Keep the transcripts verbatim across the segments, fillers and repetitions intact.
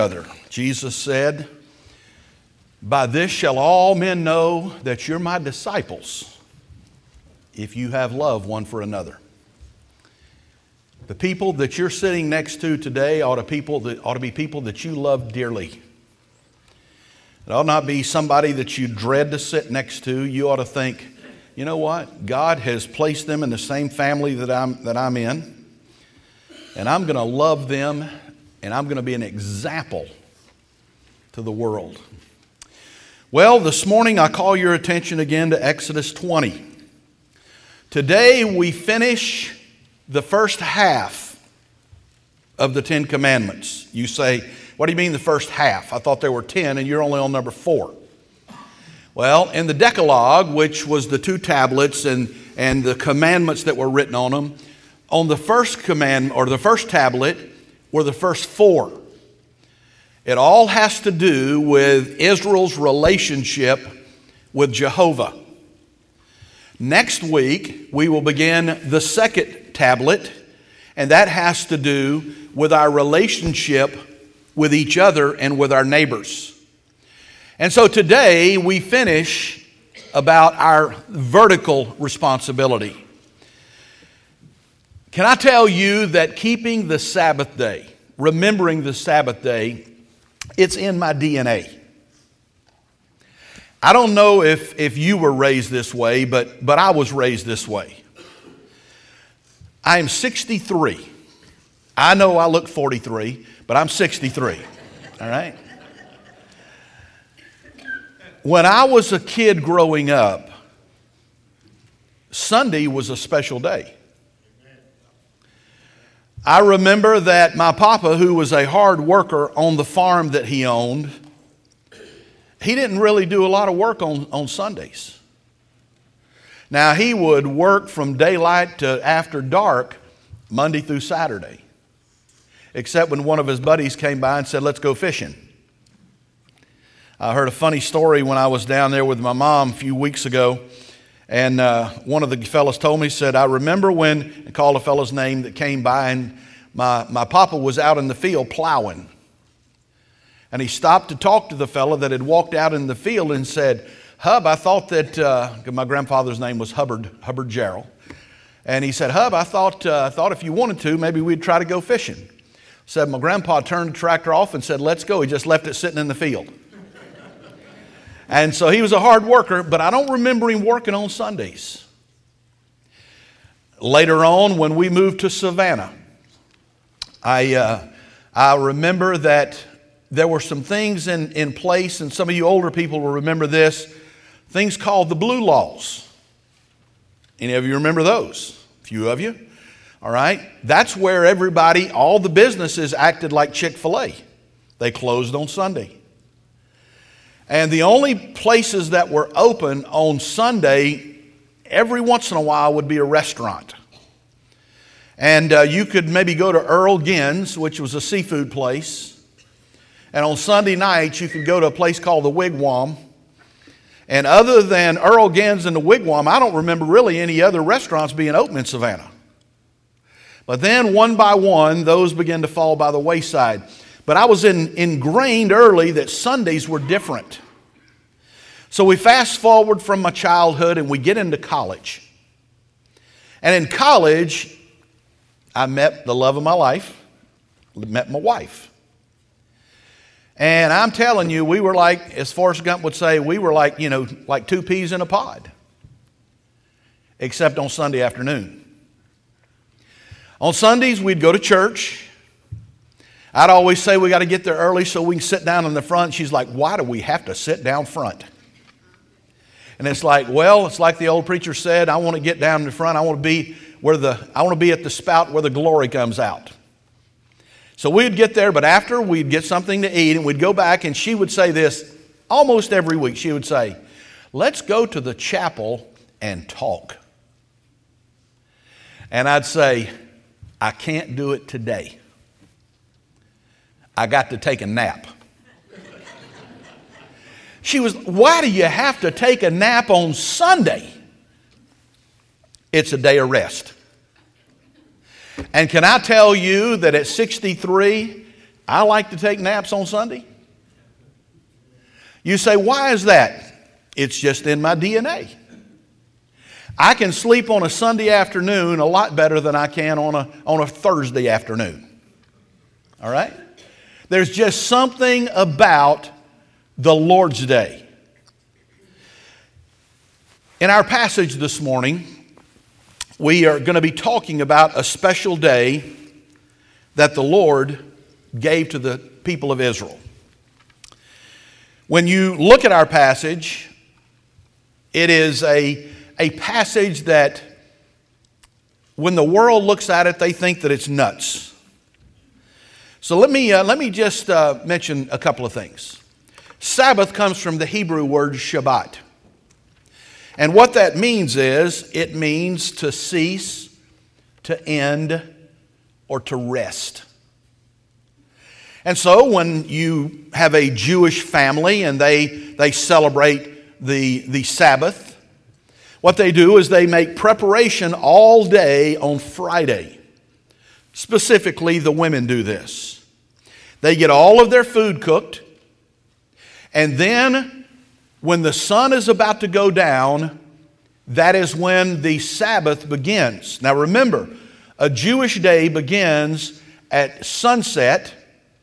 Other. Jesus said, "By this shall all men know that you're my disciples, if you have love one for another." The people that you're sitting next to today ought to people that ought to be people that you love dearly. It ought not be somebody that you dread to sit next to. You ought to think, you know what? God has placed them in the same family that I'm that I'm in, and I'm going to love them. And I'm going to be an example to the world. Well, this morning I call your attention again to Exodus twenty. Today we finish the first half of the Ten Commandments. You say, what do you mean the first half? I thought there were ten and you're only on number four. Well, in the Decalogue, which was the two tablets and, and the commandments that were written on them, on the first command or the first tablet, were the first four. It all has to do with Israel's relationship with Jehovah. Next week, we will begin the second tablet, and that has to do with our relationship with each other and with our neighbors. And so today, we finish about our vertical responsibility. Can I tell you that keeping the Sabbath day, remembering the Sabbath day, it's in my D N A. I don't know if, if you were raised this way, but, but I was raised this way. I am sixty-three. I know I look forty-three, but I'm sixty-three, all right? When I was a kid growing up, Sunday was a special day. I remember that my papa, who was a hard worker on the farm that he owned, he didn't really do a lot of work on, on Sundays. Now, he would work from daylight to after dark, Monday through Saturday, except when one of his buddies came by and said, "Let's go fishing." I heard a funny story when I was down there with my mom a few weeks ago. And uh, one of the fellows told me, said, "I remember when," I called a fellow's name that came by, and my, my papa was out in the field plowing. And he stopped to talk to the fellow that had walked out in the field and said, "Hub, I thought that," uh, my grandfather's name was Hubbard, Hubbard Gerald. And he said, "Hub, I thought, uh, thought if you wanted to, maybe we'd try to go fishing." Said, my grandpa turned the tractor off and said, "Let's go." He just left it sitting in the field. And so he was a hard worker, but I don't remember him working on Sundays. Later on, when we moved to Savannah, I uh, I remember that there were some things in, in place, and some of you older people will remember this, things called the Blue Laws. Any of you remember those? A few of you. All right. That's where everybody, all the businesses acted like Chick-fil-A. They closed on Sunday. And the only places that were open on Sunday, every once in a while, would be a restaurant. And uh, you could maybe go to Earl Ginn's, which was a seafood place. And on Sunday nights, you could go to a place called the Wigwam. And other than Earl Ginn's and the Wigwam, I don't remember really any other restaurants being open in Savannah. But then one by one, those began to fall by the wayside. But I was in, ingrained early that Sundays were different. So we fast forward from my childhood and we get into college. And in college, I met the love of my life, met my wife. And I'm telling you, we were like, as Forrest Gump would say, we were like, you know, like two peas in a pod. Except on Sunday afternoon. On Sundays, we'd go to church. I'd always say we got to get there early so we can sit down in the front. She's like, "Why do we have to sit down front?" And it's like, well, it's like the old preacher said, I want to get down in the front. I want to be where the I want to be at the spout where the glory comes out. So we'd get there, but after we'd get something to eat and we'd go back, and she would say this almost every week. She would say, "Let's go to the chapel and talk." And I'd say, "I can't do it today. I got to take a nap." She was, "Why do you have to take a nap on Sunday?" It's a day of rest. And can I tell you that at sixty-three, I like to take naps on Sunday. You say, why is that? It's just in my D N A. I can sleep on a Sunday afternoon a lot better than I can on a, on a Thursday afternoon. All right? There's just something about the Lord's Day. In our passage this morning, we are going to be talking about a special day that the Lord gave to the people of Israel. When you look at our passage, it is a, a passage that when the world looks at it, they think that it's nuts. So let me, uh, let me just uh, mention a couple of things. Sabbath comes from the Hebrew word Shabbat. And what that means is, it means to cease, to end, or to rest. And so when you have a Jewish family and they, they celebrate the, the Sabbath, what they do is they make preparation all day on Friday. Specifically, the women do this. They get all of their food cooked, and then when the sun is about to go down, that is when the Sabbath begins. Now remember, a Jewish day begins at sunset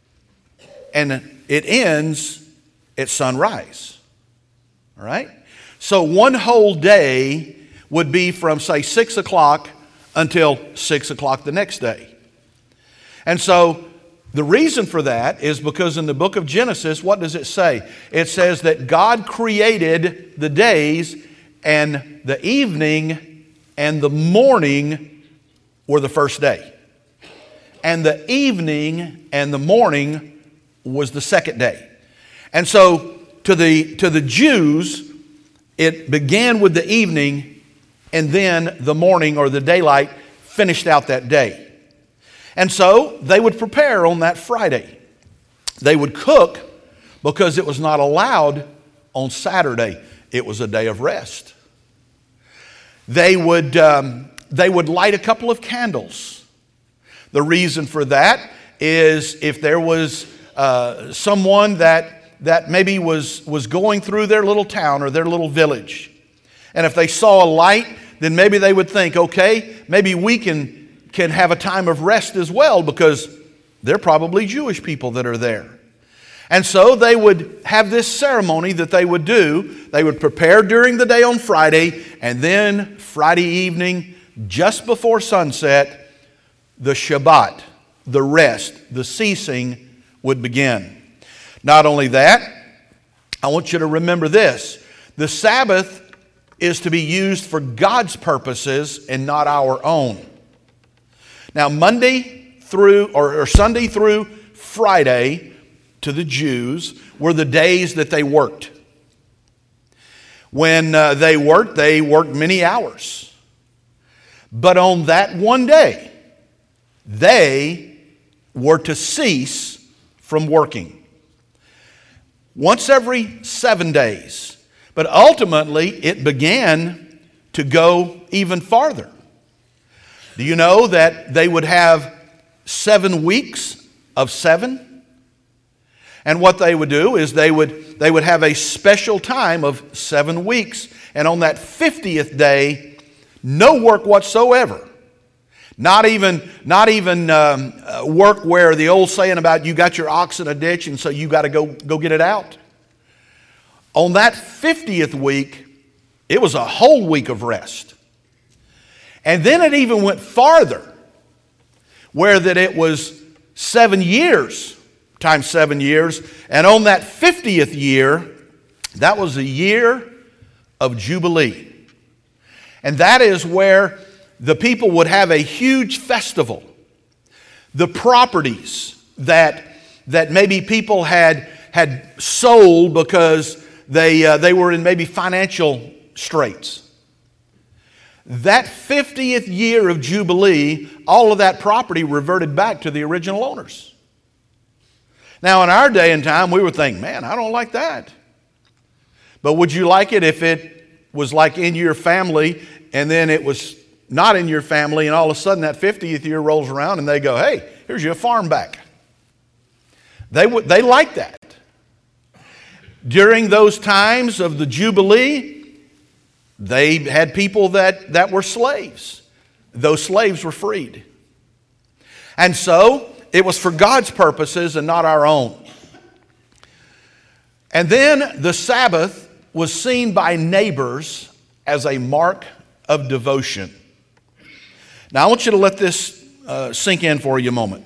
and it ends at sunrise. All right? So one whole day would be from, say, six o'clock until six o'clock the next day. And so the reason for that is because in the book of Genesis, what does it say? It says that God created the days, and the evening and the morning were the first day. And the evening and the morning was the second day. And so to the, to the Jews, it began with the evening, and then the morning or the daylight finished out that day. And so they would prepare on that Friday. They would cook because it was not allowed on Saturday. It was a day of rest. They would, um, they would light a couple of candles. The reason for that is if there was uh, someone that, that maybe was, was going through their little town or their little village, and if they saw a light, then maybe they would think, okay, maybe we can, can have a time of rest as well, because they're probably Jewish people that are there. And so they would have this ceremony that they would do. They would prepare during the day on Friday, and then Friday evening, just before sunset, the Shabbat, the rest, the ceasing would begin. Not only that, I want you to remember this. The Sabbath is to be used for God's purposes and not our own. Now, Monday through, or, or Sunday through Friday, to the Jews, were the days that they worked. When uh, they worked, they worked many hours. But on that one day, they were to cease from working. Once every seven days. But ultimately, it began to go even farther. Do you know that they would have seven weeks of seven? And what they would do is they would, they would have a special time of seven weeks. And on that fiftieth day, no work whatsoever. Not even, not even um, uh, work where the old saying about you got your ox in a ditch and so you got to go, go get it out. On that fiftieth week, it was a whole week of rest. And then it even went farther, where that it was seven years times seven years. And on that fiftieth year, that was a year of Jubilee. And that is where the people would have a huge festival. The properties that, that maybe people had, had sold because they, uh, they were in maybe financial straits. That fiftieth year of Jubilee, all of that property reverted back to the original owners. Now, in our day and time, we would think, man, I don't like that. But would you like it if it was like in your family and then it was not in your family and all of a sudden that fiftieth year rolls around and they go, hey, here's your farm back. They, w- they liked that. During those times of the Jubilee, they had people that, that were slaves. Those slaves were freed. And so, it was for God's purposes and not our own. And then the Sabbath was seen by neighbors as a mark of devotion. Now, I want you to let this uh, sink in for you a moment.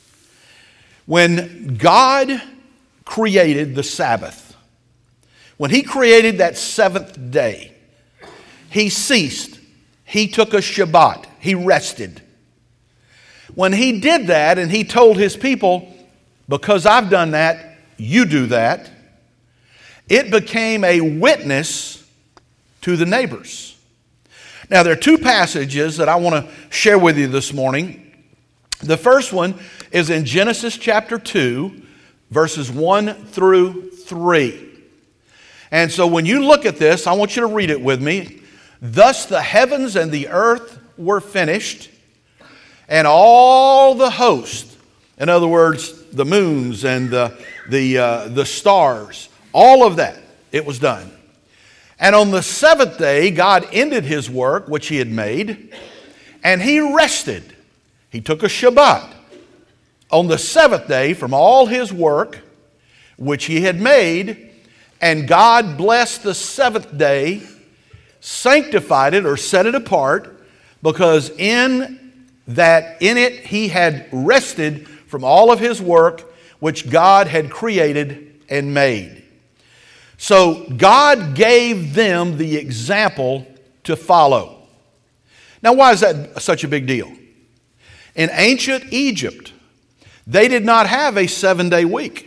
When God created the Sabbath, when He created that seventh day, He ceased. He took a Shabbat. He rested. When He did that and He told His people, because I've done that, you do that, it became a witness to the neighbors. Now, there are two passages that I want to share with you this morning. The first one is in Genesis chapter two, verses one through three. And so when you look at this, I want you to read it with me. Thus the heavens and the earth were finished, and all the host, in other words, the moons and the, the, uh, the stars, all of that, it was done. And on the seventh day, God ended His work, which He had made, and He rested. He took a Shabbat on the seventh day from all His work, which He had made, and God blessed the seventh day, sanctified it or set it apart, because in that, in it, He had rested from all of His work, which God had created and made. So God gave them the example to follow. Now, why is that such a big deal? In ancient Egypt, they did not have a seven-day week.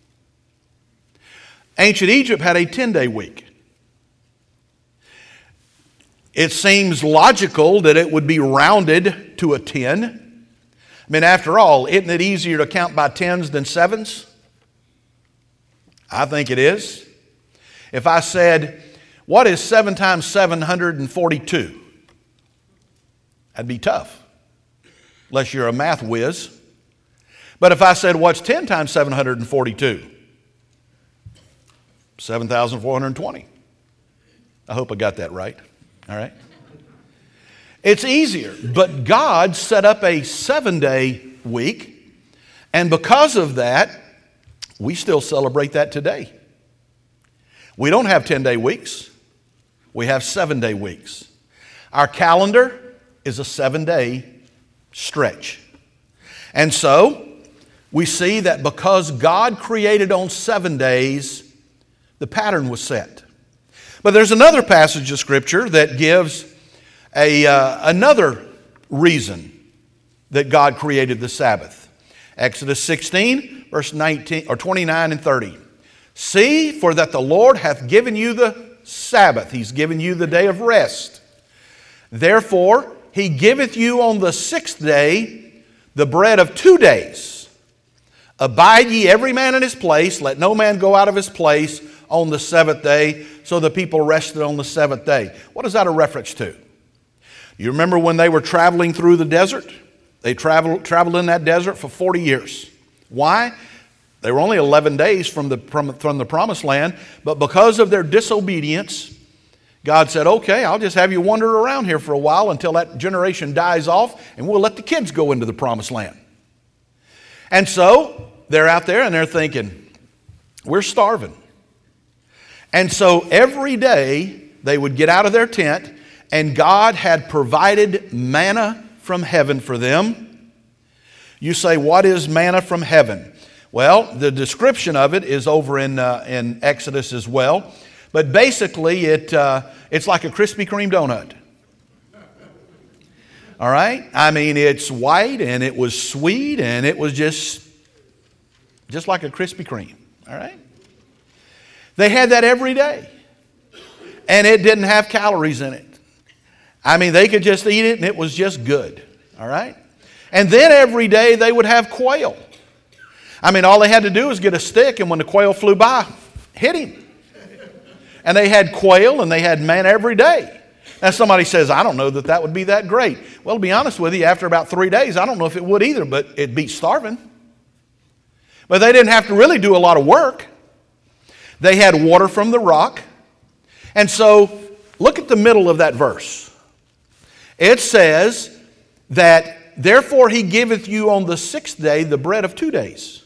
Ancient Egypt had a ten-day week. It seems logical that it would be rounded to a ten. I mean, after all, isn't it easier to count by tens than sevens? I think it is. If I said, what is seven times seven hundred forty-two? That'd be tough, unless you're a math whiz. But if I said, what's ten times seven hundred forty-two? seven thousand four hundred twenty. I hope I got that right. All right. It's easier, but God set up a seven-day week, and because of that, we still celebrate that today. We don't have ten-day weeks. We have seven-day weeks. Our calendar is a seven-day stretch. And so, we see that because God created on seven days, the pattern was set. But there's another passage of Scripture that gives a, uh, another reason that God created the Sabbath. Exodus sixteen, verse nineteen, or twenty-nine and thirty. See, for that the Lord hath given you the Sabbath. He's given you the day of rest. Therefore, He giveth you on the sixth day the bread of two days. Abide ye every man in his place. Let no man go out of his place on the seventh day. So the people rested on the seventh day. What is that a reference to? You remember when they were traveling through the desert? They traveled, traveled in that desert for forty years. Why? They were only eleven days from the, from, from the promised land, but because of their disobedience, God said, okay, I'll just have you wander around here for a while until that generation dies off, and we'll let the kids go into the promised land. And so they're out there and they're thinking, we're starving. And so every day they would get out of their tent, and God had provided manna from heaven for them. You say, what is manna from heaven? Well, the description of it is over in, uh, in Exodus as well. But basically, it, uh, it's like a Krispy Kreme donut. All right? I mean, it's white, and it was sweet, and it was just, just like a Krispy Kreme. All right? They had that every day. And it didn't have calories in it. I mean, they could just eat it, and it was just good. All right? And then every day, they would have quail. I mean, all they had to do was get a stick, and when the quail flew by, hit him. And they had quail, and they had manna every day. Now, somebody says, I don't know that that would be that great. Well, to be honest with you, after about three days, I don't know if it would either, but it beats starving. But they didn't have to really do a lot of work. They had water from the rock. And so, look at the middle of that verse. It says that, therefore he giveth you on the sixth day the bread of two days.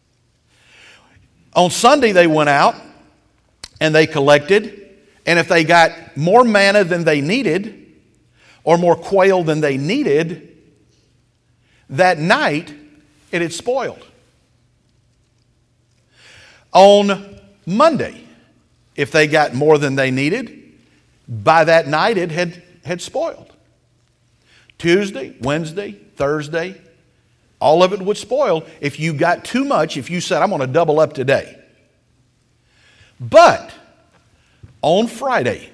On Sunday they went out and they collected. And if they got more manna than they needed, or more quail than they needed, that night it had spoiled. On Monday, if they got more than they needed, by that night it had, had spoiled. Tuesday, Wednesday, Thursday, all of it would spoil if you got too much, if you said, I'm going to double up today. But on Friday,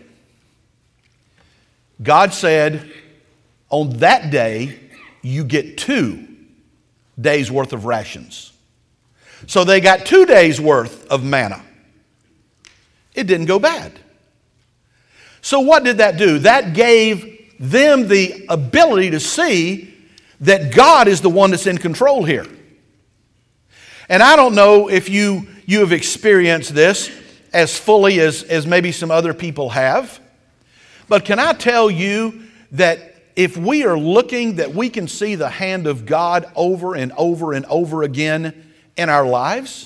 God said, on that day, you get two days worth of rations. So they got two days worth of manna. It didn't go bad. So what did that do? That gave them the ability to see that God is the one that's in control here. And I don't know if you, you have experienced this as fully as, as maybe some other people have. But can I tell you that if we are looking, that we can see the hand of God over and over and over again in our lives?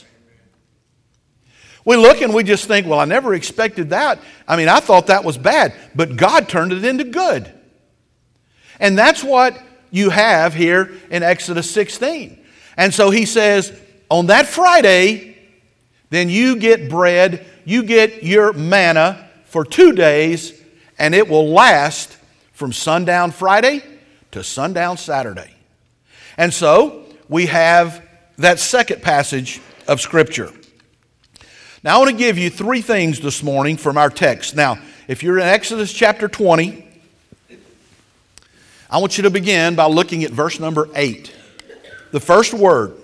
We look and we just think, well, I never expected that. I mean, I thought that was bad, but God turned it into good. And that's what you have here in Exodus sixteen. And so he says, on that Friday, then you get bread, you get your manna for two days, and it will last from sundown Friday to sundown Saturday. And so we have that second passage of Scripture. Now I want to give you three things this morning from our text. Now, if you're in Exodus chapter twenty, I want you to begin by looking at verse number eight. The first word,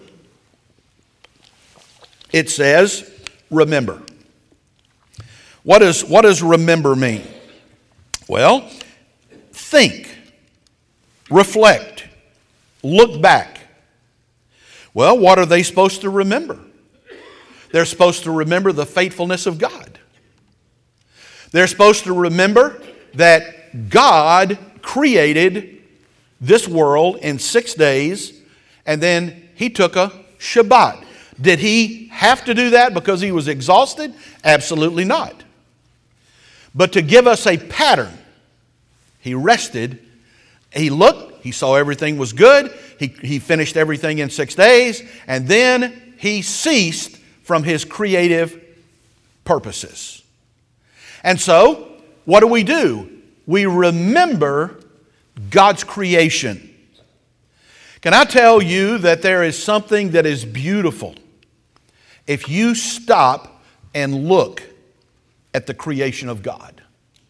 it says, remember. What does, what does remember mean? Well, think, reflect, look back. Well, what are they supposed to remember? They're supposed to remember the faithfulness of God. They're supposed to remember that God created this world in six days, and then He took a Shabbat. Did He have to do that because He was exhausted? Absolutely not. But to give us a pattern, He rested, He looked, He saw everything was good, He, he finished everything in six days, and then He ceased from His creative purposes. And so, what do we do? We remember God's creation. Can I tell you that there is something that is beautiful if you stop and look at the creation of God?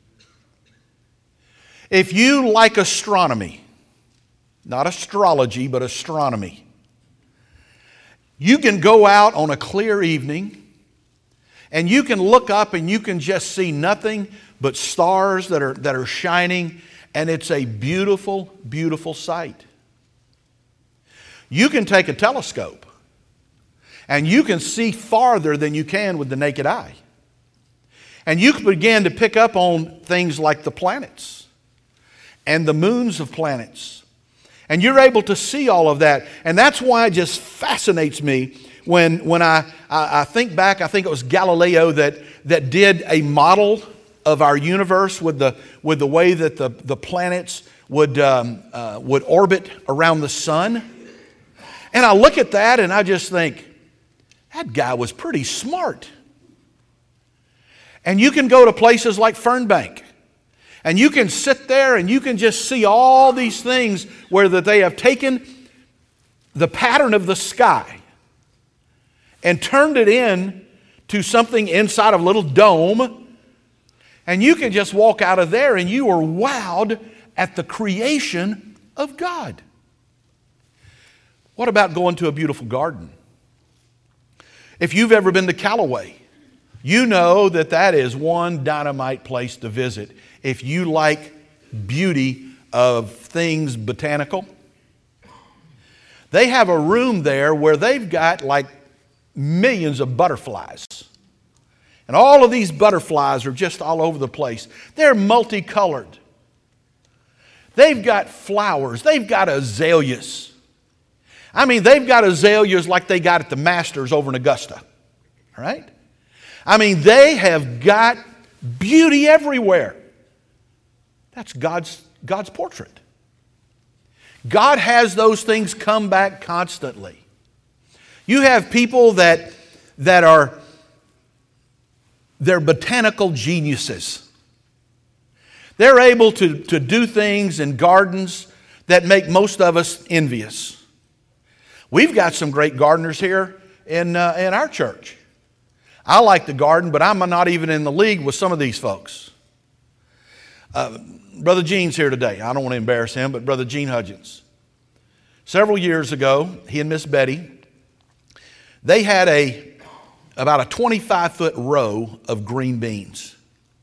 If you like astronomy, not astrology, but astronomy, you can go out on a clear evening and you can look up and you can just see nothing but stars that are, that are shining, and it's a beautiful, beautiful sight. You can take a telescope and you can see farther than you can with the naked eye. And you can begin to pick up on things like the planets and the moons of planets. And you're able to see all of that. And that's why it just fascinates me when, when I, I, I think back, I think it was Galileo that, that did a model of our universe with the, with the way that the, the planets would, um, uh, would orbit around the sun. And I look at that and I just think, that guy was pretty smart. And you can go to places like Fernbank, and you can sit there and you can just see all these things where that they have taken the pattern of the sky and turned it in to something inside of a little dome. And you can just walk out of there and you are wowed at the creation of God. What about going to a beautiful garden? If you've ever been to Callaway, you know that that is one dynamite place to visit if you like beauty of things botanical. They have a room there where they've got like millions of butterflies. And all of these butterflies are just all over the place. They're multicolored. They've got flowers. They've got azaleas. I mean, they've got azaleas like they got at the Masters over in Augusta. All right? I mean, they have got beauty everywhere. That's God's, God's portrait. God has those things come back constantly. You have people that, that are, they're botanical geniuses. They're able to, to do things in gardens that make most of us envious. We've got some great gardeners here in, uh, in our church. I like to garden, but I'm not even in the league with some of these folks. Uh, Brother Gene's here today. I don't want to embarrass him, but Brother Gene Hudgens. Several years ago, he and Miss Betty, they had a about a twenty-five foot row of green beans.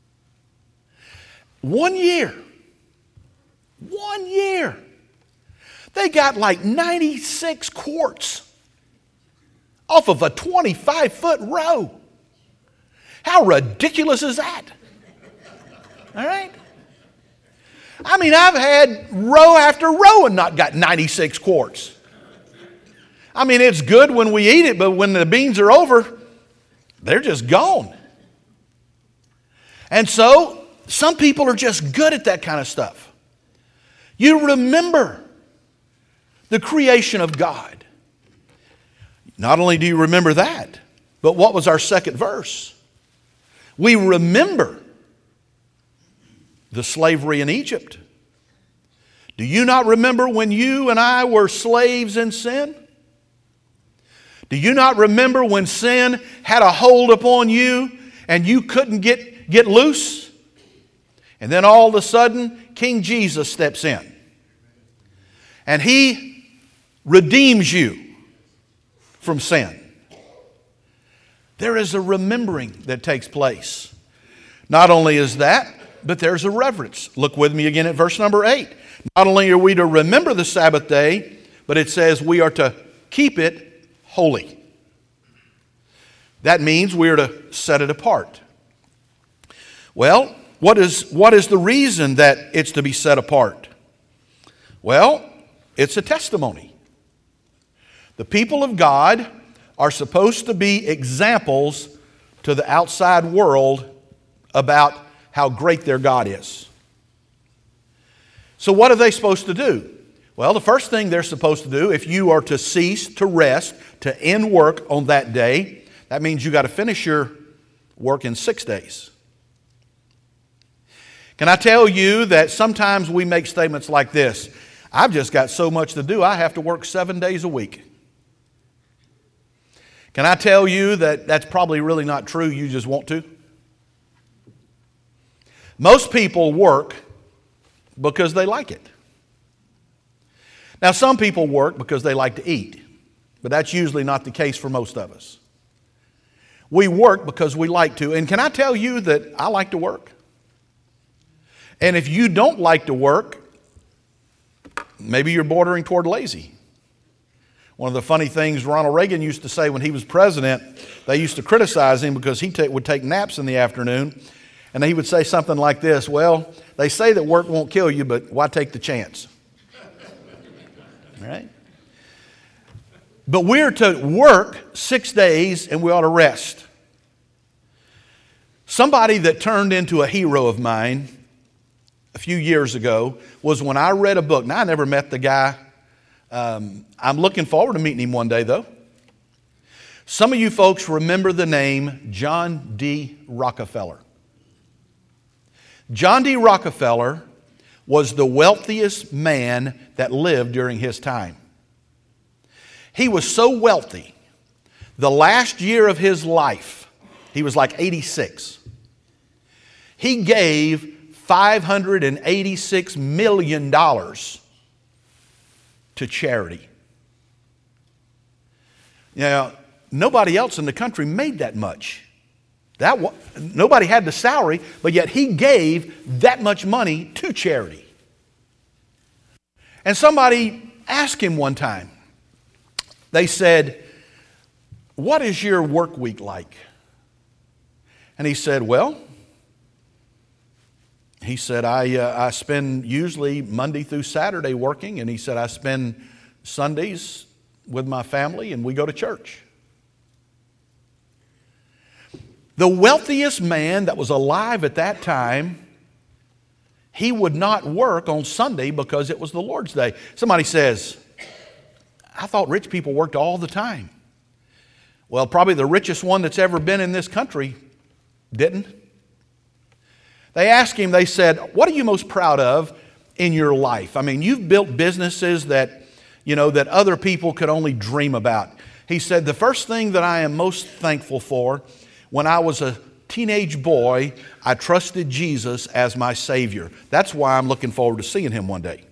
One year, one year, they got like ninety-six quarts off of a twenty-five foot row. How ridiculous is that? All right? I mean, I've had row after row and not got ninety-six quarts. I mean, it's good when we eat it, but when the beans are over, they're just gone. And so, some people are just good at that kind of stuff. You remember the creation of God. Not only do you remember that, but what was our second verse? We remember the slavery in Egypt. Do you not remember when you and I were slaves in sin? Do you not remember when sin had a hold upon you and you couldn't get, get loose? And then all of a sudden, King Jesus steps in. And He redeems you from sin. There is a remembering that takes place. Not only is that, but there's a reverence. Look with me again at verse number eight. Not only are we to remember the Sabbath day, but it says we are to keep it holy. That means we are to set it apart. Well, what is, what is the reason that it's to be set apart? Well, it's a testimony. The people of God are supposed to be examples to the outside world about how great their God is. So what are they supposed to do? Well, the first thing they're supposed to do, if you are to cease, to rest, to end work on that day, that means you got to finish your work in six days. Can I tell you that sometimes we make statements like this: I've just got so much to do, I have to work seven days a week. Can I tell you that that's probably really not true, you just want to? Most people work because they like it. Now, some people work because they like to eat, but that's usually not the case for most of us. We work because we like to. And can I tell you that I like to work? And if you don't like to work, maybe you're bordering toward lazy. One of the funny things Ronald Reagan used to say when he was president, they used to criticize him because he ta- would take naps in the afternoon. And he would say something like this: well, they say that work won't kill you, but why take the chance? Right? But we're to work six days and we ought to rest. Somebody that turned into a hero of mine a few years ago was when I read a book. Now, I never met the guy. Um, I'm looking forward to meeting him one day, though. Some of you folks remember the name John D. Rockefeller. John D. Rockefeller was the wealthiest man that lived during his time. He was so wealthy, the last year of his life, he was like eighty-six. He gave five hundred eighty-six million dollars to charity. Now, nobody else in the country made that much. That nobody had the salary, but yet he gave that much money to charity. And somebody asked him one time, they said, what is your work week like? And he said, well, he said, I, uh, I spend usually Monday through Saturday working, and he said, I spend Sundays with my family, and we go to church. The wealthiest man that was alive at that time, he would not work on Sunday because it was the Lord's Day. Somebody says, I thought rich people worked all the time. Well, probably the richest one that's ever been in this country didn't. They asked him, they said, what are you most proud of in your life? I mean, you've built businesses that, you know, that other people could only dream about. He said, the first thing that I am most thankful for, when I was a teenage boy, I trusted Jesus as my Savior. That's why I'm looking forward to seeing Him one day.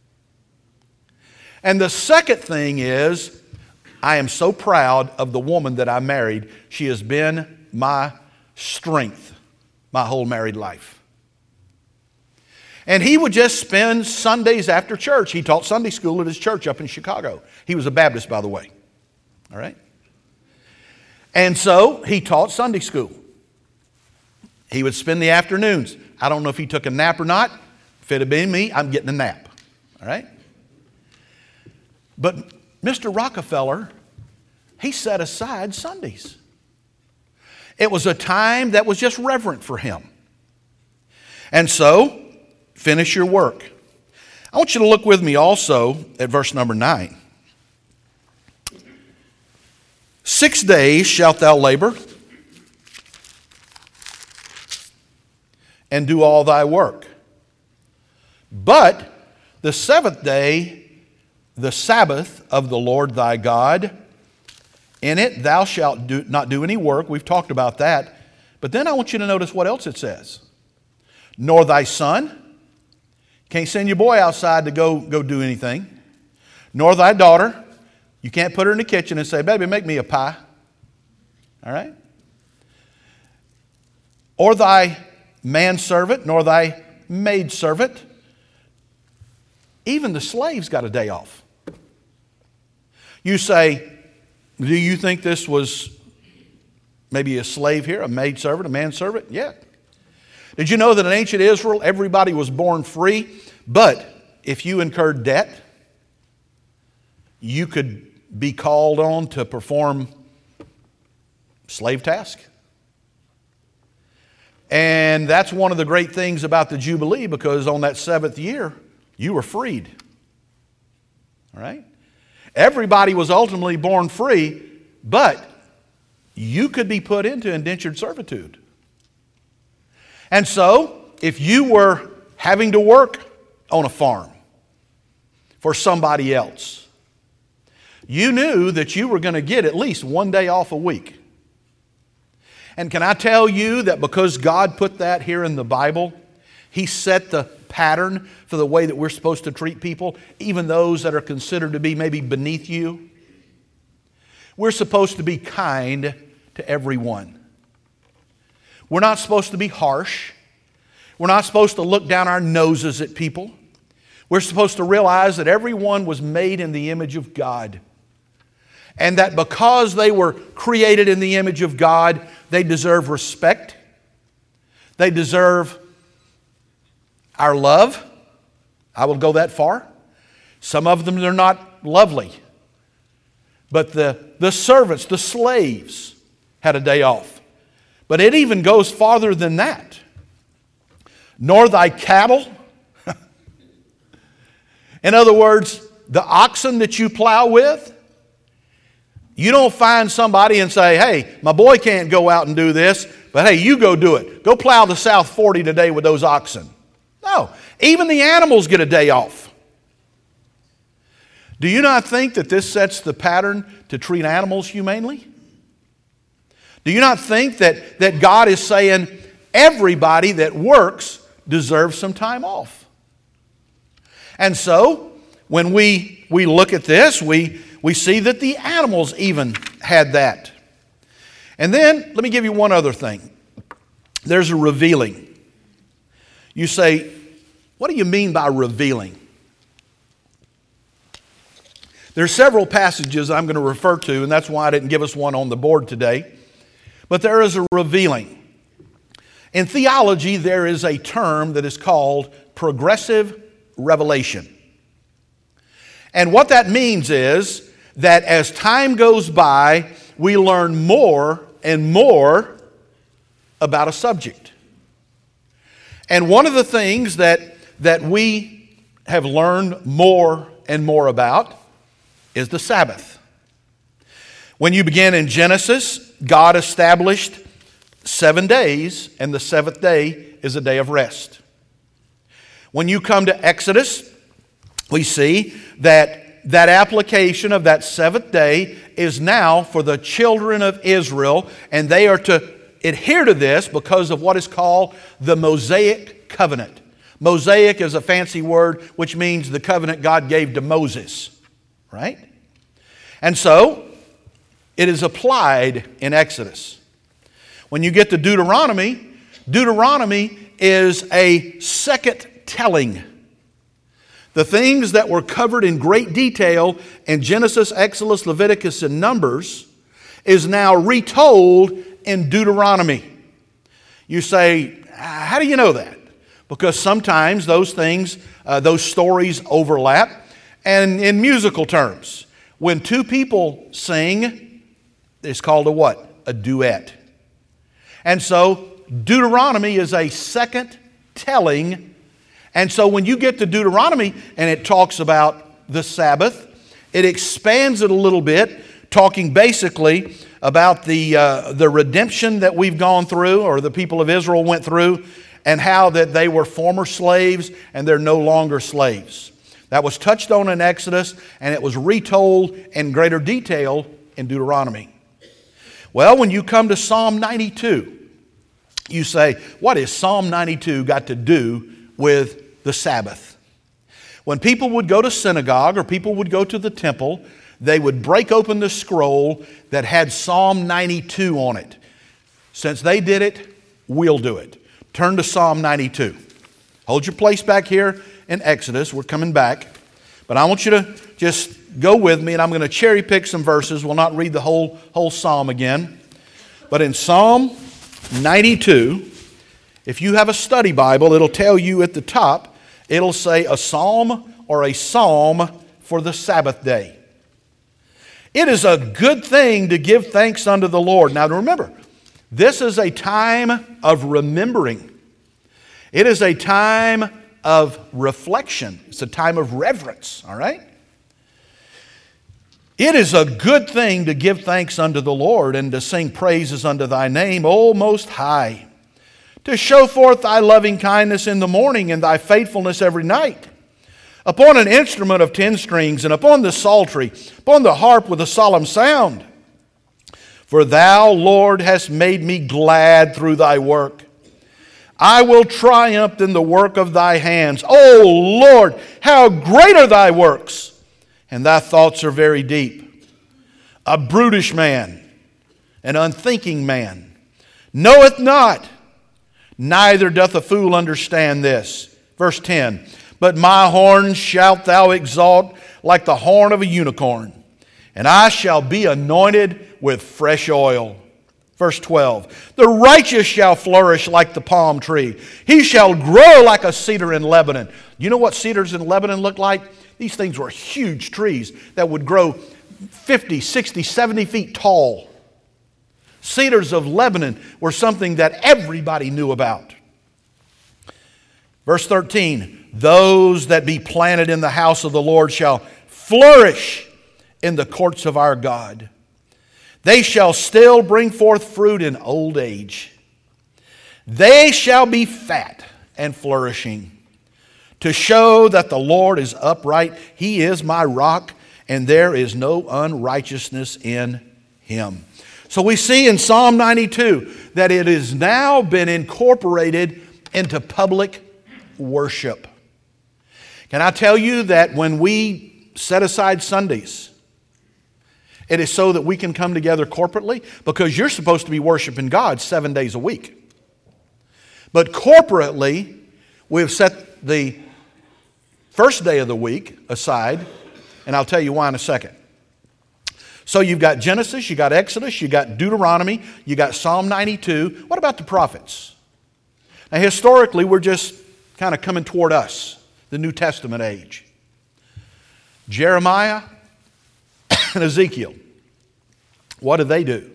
And the second thing is, I am so proud of the woman that I married. She has been my strength my whole married life. And he would just spend Sundays after church. He taught Sunday school at his church up in Chicago. He was a Baptist, by the way. All right? And so he taught Sunday school. He would spend the afternoons. I don't know if he took a nap or not. If it had been me, I'm getting a nap. All right? But Mister Rockefeller, he set aside Sundays. It was a time that was just reverent for him. And so, finish your work. I want you to look with me also at verse number nine. Six days shalt thou labor and do all thy work. But the seventh day, the Sabbath of the Lord thy God, in it thou shalt do, not do any work. We've talked about that. But then I want you to notice what else it says. Nor thy son. Can't send your boy outside to go, go do anything. Nor thy daughter. You can't put her in the kitchen and say, baby, make me a pie. All right? Or thy manservant, nor thy maidservant. Even the slaves got a day off. You say, do you think this was maybe a slave here, a maidservant, a manservant? Yeah. Did you know that in ancient Israel, everybody was born free, but if you incurred debt, you could be called on to perform slave task? And that's one of the great things about the Jubilee, because on that seventh year, you were freed. All right? Everybody was ultimately born free, but you could be put into indentured servitude. And so, if you were having to work on a farm for somebody else, you knew that you were going to get at least one day off a week. And can I tell you that because God put that here in the Bible, He set the pattern for the way that we're supposed to treat people, even those that are considered to be maybe beneath you? We're supposed to be kind to everyone. We're not supposed to be harsh. We're not supposed to look down our noses at people. We're supposed to realize that everyone was made in the image of God. And that because they were created in the image of God, they deserve respect. They deserve our love. I will go that far. Some of them, they're not lovely. But the, the servants, the slaves, had a day off. But it even goes farther than that. Nor thy cattle. In other words, the oxen that you plow with, you don't find somebody and say, hey, my boy can't go out and do this, but hey, you go do it. Go plow the South forty today with those oxen. No, even the animals get a day off. Do you not think that this sets the pattern to treat animals humanely? Do you not think that, that God is saying everybody that works deserves some time off? And so, when we, we look at this, we, we see that the animals even had that. And then, let me give you one other thing. There's a revealing. You say, what do you mean by revealing? There's several passages I'm going to refer to, and that's why I didn't give us one on the board today. But there is a revealing. In theology, there is a term that is called progressive revelation. And what that means is that as time goes by, we learn more and more about a subject. And one of the things that, that we have learned more and more about is the Sabbath. When you begin in Genesis, God established seven days, and the seventh day is a day of rest. When you come to Exodus, we see that that application of that seventh day is now for the children of Israel, and they are to adhere to this because of what is called the Mosaic covenant. Mosaic is a fancy word which means the covenant God gave to Moses, right? And so, it is applied in Exodus. When you get to Deuteronomy, Deuteronomy is a second telling. The things that were covered in great detail in Genesis, Exodus, Leviticus, and Numbers is now retold in Deuteronomy. You say, how do you know that? Because sometimes those things, uh, those stories overlap. And in musical terms, when two people sing, it's called a what? A duet. And so Deuteronomy is a second telling. And so when you get to Deuteronomy and it talks about the Sabbath, it expands it a little bit, talking basically about the, uh, the redemption that we've gone through, or the people of Israel went through, and how that they were former slaves and they're no longer slaves. That was touched on in Exodus, and it was retold in greater detail in Deuteronomy. Well, when you come to Psalm ninety-two, you say, what has Psalm ninety-two got to do with the Sabbath? When people would go to synagogue or people would go to the temple, they would break open the scroll that had Psalm ninety-two on it. Since they did it, we'll do it. Turn to Psalm ninety-two. Hold your place back here in Exodus. We're coming back. But I want you to just go with me, and I'm going to cherry pick some verses. We'll not read the whole, whole psalm again. But in Psalm ninety-two, if you have a study Bible, it'll tell you at the top, it'll say a psalm or a psalm for the Sabbath day. It is a good thing to give thanks unto the Lord. Now remember, this is a time of remembering. It is a time of reflection. It's a time of reverence, all right? It is a good thing to give thanks unto the Lord and to sing praises unto thy name, O Most High, to show forth thy loving kindness in the morning and thy faithfulness every night. Upon an instrument of ten strings and upon the psaltery, upon the harp with a solemn sound. For thou, Lord, hast made me glad through thy work. I will triumph in the work of thy hands. O Lord, how great are thy works, and thy thoughts are very deep. A brutish man, an unthinking man, knoweth not, neither doth a fool understand this. Verse ten, but my horn shalt thou exalt like the horn of a unicorn, and I shall be anointed with fresh oil. Verse twelve, the righteous shall flourish like the palm tree. He shall grow like a cedar in Lebanon. You know what cedars in Lebanon look like? These things were huge trees that would grow fifty, sixty, seventy feet tall. Cedars of Lebanon were something that everybody knew about. Verse thirteen, those that be planted in the house of the Lord shall flourish in the courts of our God. They shall still bring forth fruit in old age. They shall be fat and flourishing, to show that the Lord is upright. He is my rock, and there is no unrighteousness in him. So we see in Psalm ninety-two that it has now been incorporated into public worship. Can I tell you that when we set aside Sundays, it is so that we can come together corporately? Because you're supposed to be worshiping God seven days a week. But corporately, we've set the first day of the week aside And I'll tell you why in a second. So you've got Genesis, you got Exodus, you got Deuteronomy, you got Psalm ninety-two. What about the prophets? Now historically, we're just kind of coming toward us, the New Testament age. Jeremiah and Ezekiel. What did they do?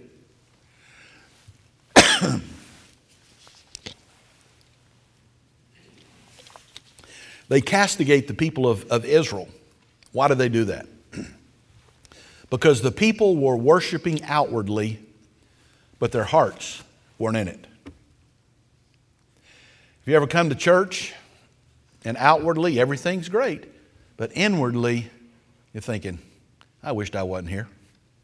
They castigate the people of, of Israel. Why did they do that? Because the people were worshiping outwardly, but their hearts weren't in it. Have you ever come to church and outwardly everything's great, but inwardly you're thinking, I wished I wasn't here.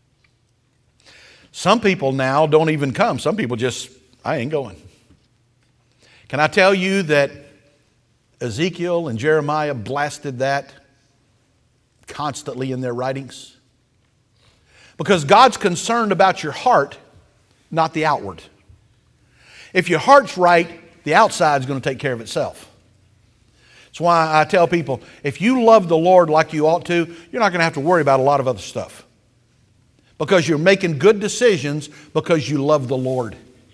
Some people now don't even come. Some people just, I ain't going. Can I tell you that Ezekiel and Jeremiah blasted that constantly in their writings? Because God's concerned about your heart, not the outward. If your heart's right, the outside's going to take care of itself. That's why I tell people, if you love the Lord like you ought to, you're not going to have to worry about a lot of other stuff. Because you're making good decisions because you love the Lord.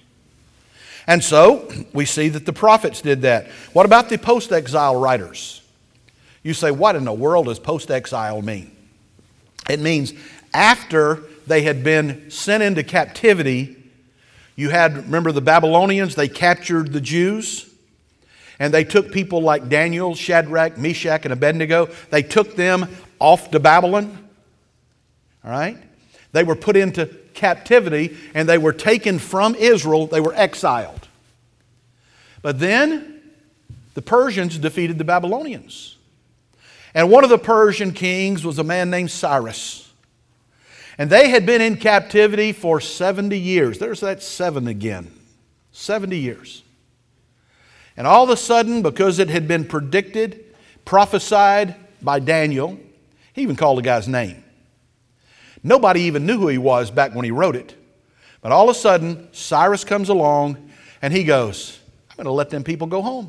And so, we see that the prophets did that. What about the post-exile writers? You say, what in the world does post-exile mean? It means after they had been sent into captivity, you had, remember the Babylonians, they captured the Jews. And they took people like Daniel, Shadrach, Meshach, and Abednego. They took them off to Babylon. All right? They were put into captivity and they were taken from Israel. They were exiled. But then the Persians defeated the Babylonians. And one of the Persian kings was a man named Cyrus. And they had been in captivity for seventy years. There's that seven again. seventy years. And all of a sudden, because it had been predicted, prophesied by Daniel, he even called the guy's name. Nobody even knew who he was back when he wrote it. But all of a sudden, Cyrus comes along and he goes, I'm going to let them people go home.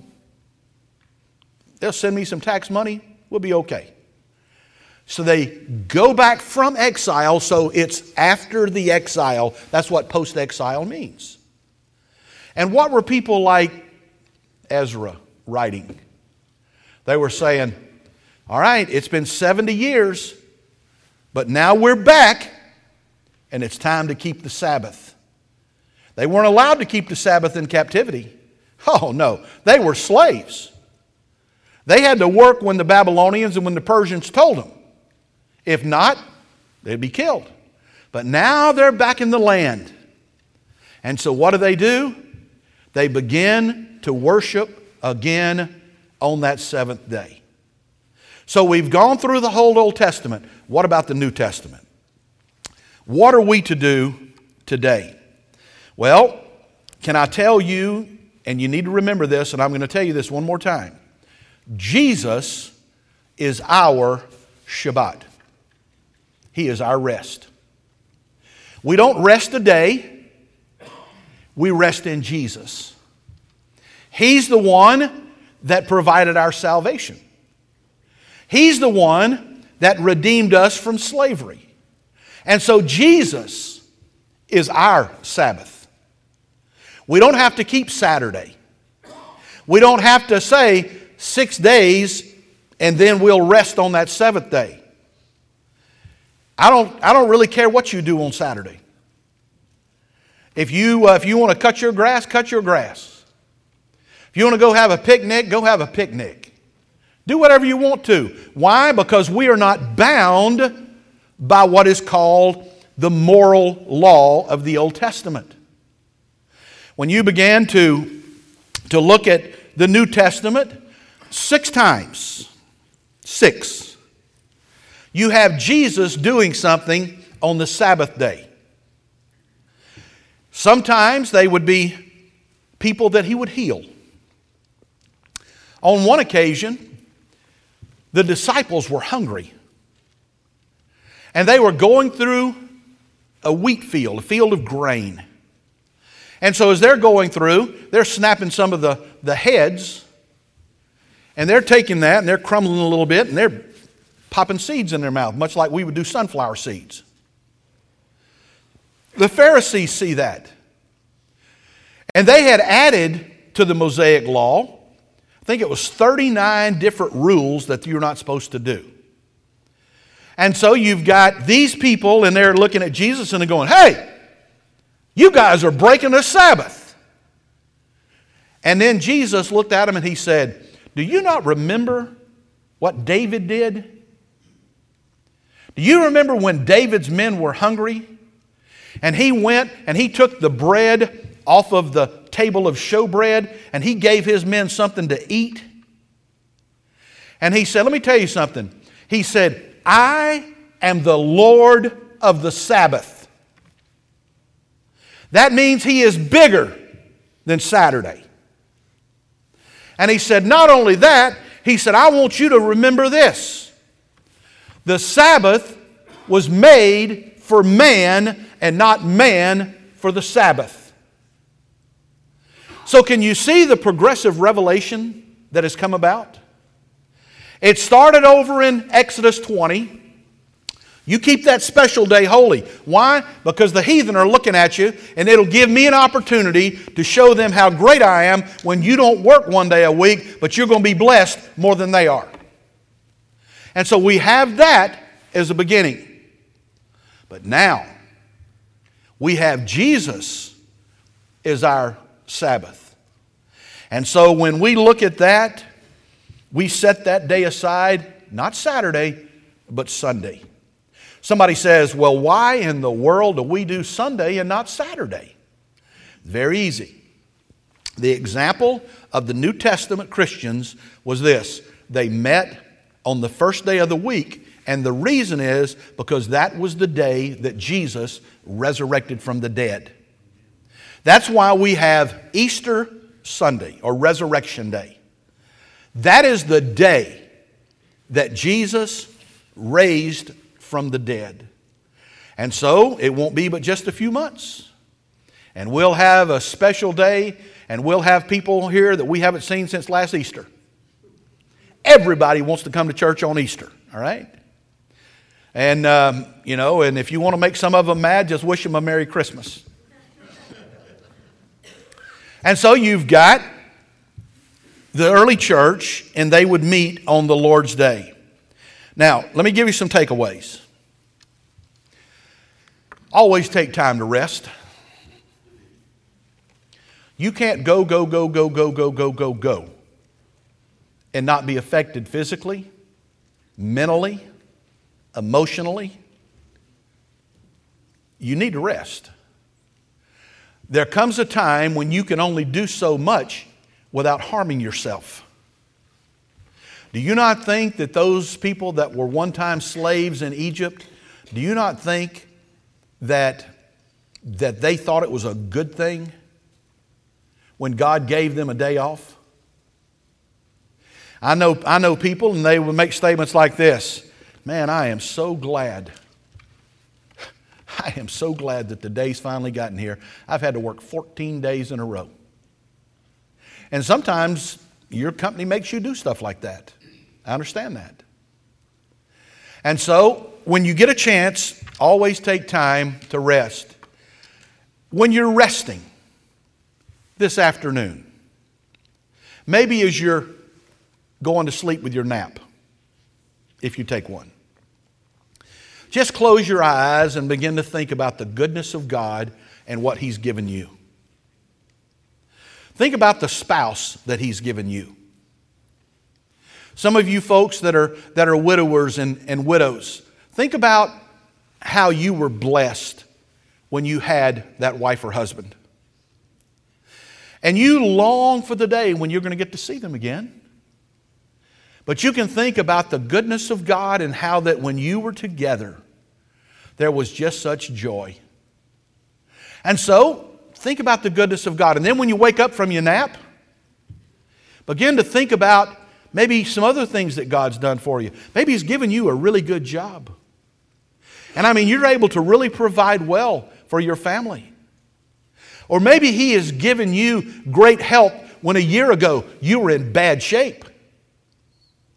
They'll send me some tax money. We'll be okay. So they go back from exile, so it's after the exile. That's what post-exile means. And what were people like Ezra writing? They were saying, all right, it's been seventy years, but now we're back, and it's time to keep the Sabbath. They weren't allowed to keep the Sabbath in captivity. Oh, no. They were slaves. They had to work when the Babylonians and when the Persians told them. If not, they'd be killed. But now they're back in the land. And so what do they do? They begin to worship again on that seventh day. So we've gone through the whole Old Testament. What about the New Testament? What are we to do today? Well, can I tell you, and you need to remember this, and I'm going to tell you this one more time. Jesus is our Shabbat. He is our rest. We don't rest a day. We rest in Jesus. He's the one that provided our salvation. He's the one that redeemed us from slavery. And so Jesus is our Sabbath. We don't have to keep Saturday. We don't have to say six days and then we'll rest on that seventh day. I don't, I don't really care what you do on Saturday. If you, uh, if you want to cut your grass, cut your grass. If you want to go have a picnic, go have a picnic. Do whatever you want to. Why? Because we are not bound by what is called the moral law of the Old Testament. When you began to, to look at the New Testament, six times, six, you have Jesus doing something on the Sabbath day. Sometimes they would be people that he would heal. On one occasion, the disciples were hungry. And they were going through a wheat field, a field of grain. And so as they're going through, they're snapping some of the, the heads. And they're taking that and they're crumbling a little bit and they're popping seeds in their mouth, much like we would do sunflower seeds. The Pharisees see that. And they had added to the Mosaic law, I think it was thirty-nine different rules that you're not supposed to do. And so you've got these people, and they're looking at Jesus and they're going, hey, you guys are breaking the Sabbath. And then Jesus looked at them and he said, do you not remember what David did? Do you remember when David's men were hungry? And he went and he took the bread off of the table of showbread and he gave his men something to eat. And he said, let me tell you something. He said, I am the Lord of the Sabbath. That means he is bigger than Saturday. And he said, not only that, he said, I want you to remember this. The Sabbath was made for man and not man for the Sabbath. So can you see the progressive revelation that has come about? It started over in Exodus twenty. You keep that special day holy. Why? Because the heathen are looking at you, and it'll give me an opportunity to show them how great I am when you don't work one day a week, but you're going to be blessed more than they are. And so we have that as a beginning. But now, we have Jesus as our Sabbath. And so when we look at that, we set that day aside, not Saturday, but Sunday. Somebody says, well, why in the world do we do Sunday and not Saturday? Very easy. The example of the New Testament Christians was this. They met on the first day of the week, and the reason is because that was the day that Jesus resurrected from the dead. That's why we have Easter Sunday or Resurrection Day. That is the day that Jesus raised from the dead. And so it won't be but just a few months. And we'll have a special day, and we'll have people here that we haven't seen since last Easter. Everybody wants to come to church on Easter, all right? And, um, you know, and if you want to make some of them mad, just wish them a Merry Christmas. And so you've got the early church, and they would meet on the Lord's Day. Now, let me give you some takeaways. Always take time to rest. You can't go, go, go, go, go, go, go, go, go, and not be affected physically, mentally, emotionally. You need to rest. There comes a time when you can only do so much without harming yourself. Do you not think that those people that were one time slaves in Egypt, do you not think that, that they thought it was a good thing when God gave them a day off? I know, I know people, and they would make statements like this. Man, I am so glad. I am so glad that the day's finally gotten here. I've had to work fourteen days in a row. And sometimes your company makes you do stuff like that. I understand that. And so, when you get a chance, always take time to rest. When you're resting this afternoon, maybe as you're going to sleep with your nap, if you take one, just close your eyes and begin to think about the goodness of God and what He's given you. Think about the spouse that He's given you. Some of you folks that are, that are widowers and, and widows, think about how you were blessed when you had that wife or husband. And you long for the day when you're going to get to see them again. But you can think about the goodness of God and how that when you were together, there was just such joy. And so, think about the goodness of God. And then when you wake up from your nap, begin to think about maybe some other things that God's done for you. Maybe He's given you a really good job. And I mean, you're able to really provide well for your family. Or maybe He has given you great help when a year ago you were in bad shape.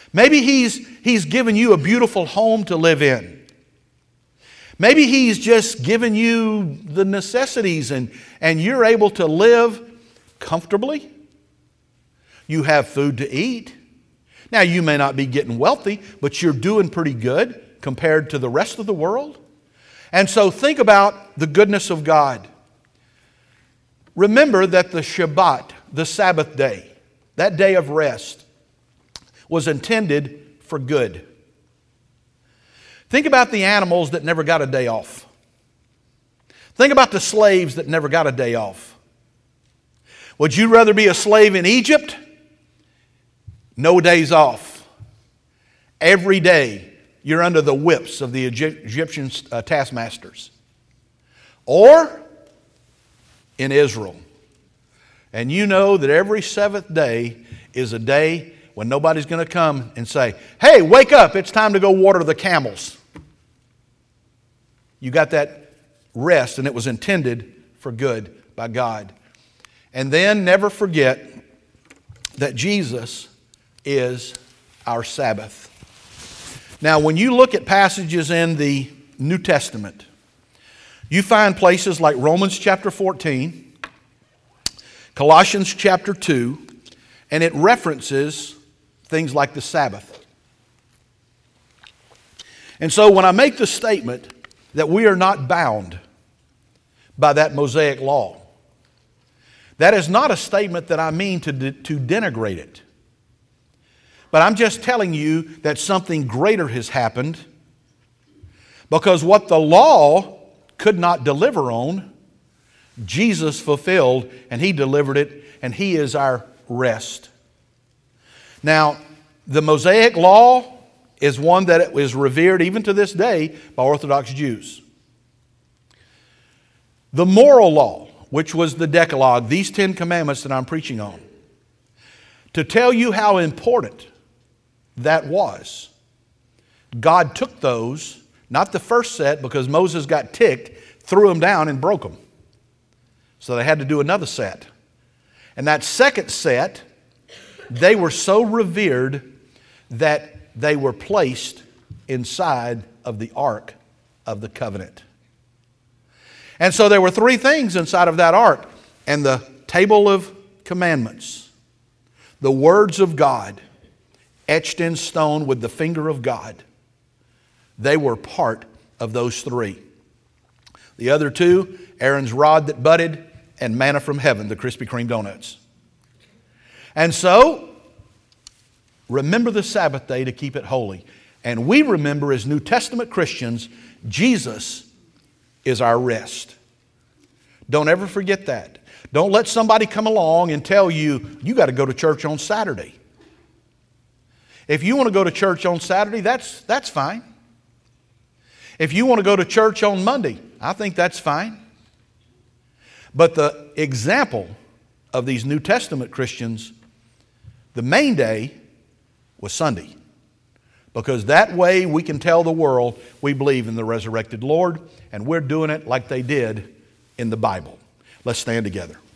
Maybe he's, he's given you a beautiful home to live in. Maybe He's just given you the necessities and, and you're able to live comfortably. You have food to eat. Now, you may not be getting wealthy, but you're doing pretty good compared to the rest of the world. And so think about the goodness of God. Remember that the Shabbat, the Sabbath day, that day of rest, was intended for good. Think about the animals that never got a day off. Think about the slaves that never got a day off. Would you rather be a slave in Egypt? No days off. Every day you're under the whips of the Egyptian uh, taskmasters. Or in Israel. And you know that every seventh day is a day when nobody's going to come and say, hey, wake up, it's time to go water the camels. You got that rest, and it was intended for good by God. And then never forget that Jesus is our Sabbath. Now, when you look at passages in the New Testament, you find places like Romans chapter fourteen, Colossians chapter two, and it references things like the Sabbath. And so when I make the statement that we are not bound by that Mosaic law, that is not a statement that I mean to, de- to denigrate it. But I'm just telling you that something greater has happened, because what the law could not deliver on, Jesus fulfilled, and He delivered it, and He is our rest. Now, the Mosaic law is one that is revered even to this day by Orthodox Jews. The moral law, which was the Decalogue, these Ten Commandments that I'm preaching on, to tell you how important that was, God took those, not the first set because Moses got ticked, threw them down and broke them. So they had to do another set. And that second set, they were so revered that they were placed inside of the Ark of the Covenant. And so there were three things inside of that Ark. And the table of commandments, the words of God, etched in stone with the finger of God, they were part of those three. The other two, Aaron's rod that budded and manna from heaven, the Krispy Kreme donuts. And so, remember the Sabbath day to keep it holy. And we remember as New Testament Christians, Jesus is our rest. Don't ever forget that. Don't let somebody come along and tell you, you got to go to church on Saturday. If you want to go to church on Saturday, that's, that's fine. If you want to go to church on Monday, I think that's fine. But the example of these New Testament Christians, the main day was Sunday. Because that way we can tell the world we believe in the resurrected Lord, and we're doing it like they did in the Bible. Let's stand together.